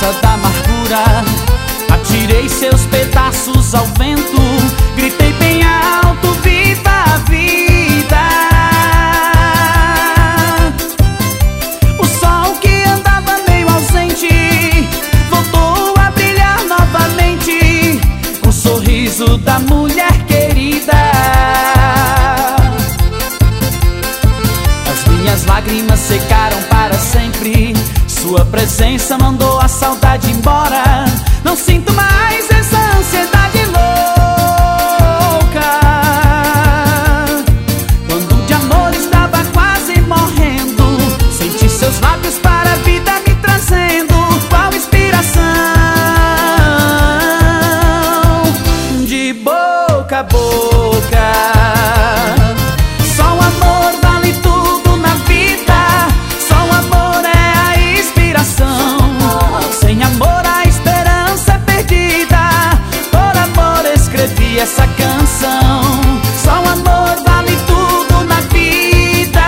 brasa da amargura, atirei seus pedaços ao vento, gritei bem alto, viva a vida. O sol que andava meio ausente voltou a brilhar novamente, com o sorriso da mulher querida. As minhas lágrimas secaram para sempre, sua presença mandou a saudade embora. Não sinto mais essa ansiedade louca. Quando de amor estava quase morrendo, senti seus lábios para a vida me trazendo, qual inspiração, de boca a boca. Só o amor vale tudo na vida, só o amor é a inspiração. Sem amor a esperança é perdida, por amor escrevi essa canção. Só o amor vale tudo na vida,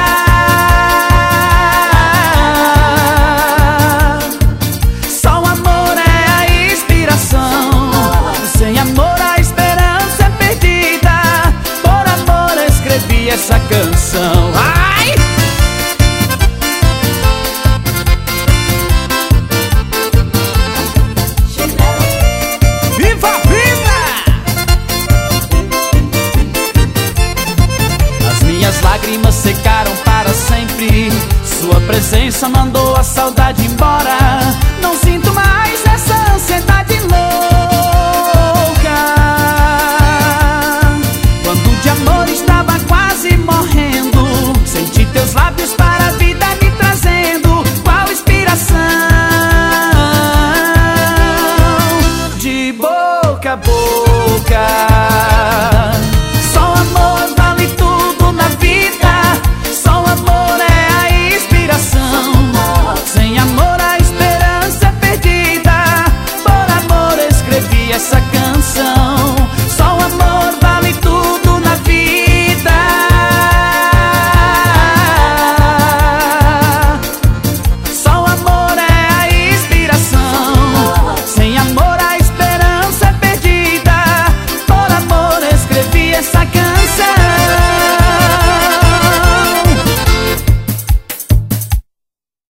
só o amor é a inspiração. Sem amor a esperança é perdida, por amor escrevi essa canção. Ai! Viva a vida! As minhas lágrimas secaram para sempre, sua presença mandou a saudade embora.